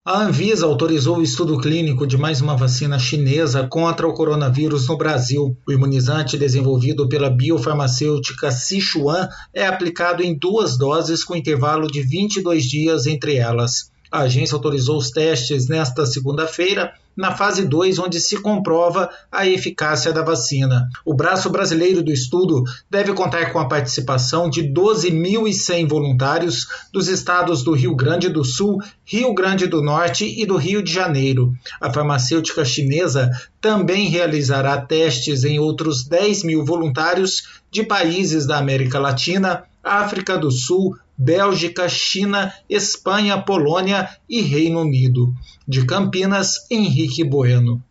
A Anvisa autorizou o estudo clínico de mais uma vacina chinesa contra o coronavírus no Brasil. O imunizante desenvolvido pela biofarmacêutica Sichuan é aplicado em 2 doses com intervalo de 22 dias entre elas. A agência autorizou os testes nesta segunda-feira, na fase 2, onde se comprova a eficácia da vacina. O braço brasileiro do estudo deve contar com a participação de 12.100 voluntários dos estados do Rio Grande do Sul, Rio Grande do Norte e do Rio de Janeiro. A farmacêutica chinesa também realizará testes em outros 10.000 voluntários de países da América Latina, África do Sul, Bélgica, China, Espanha, Polônia e Reino Unido. De Campinas, Henrique Bueno.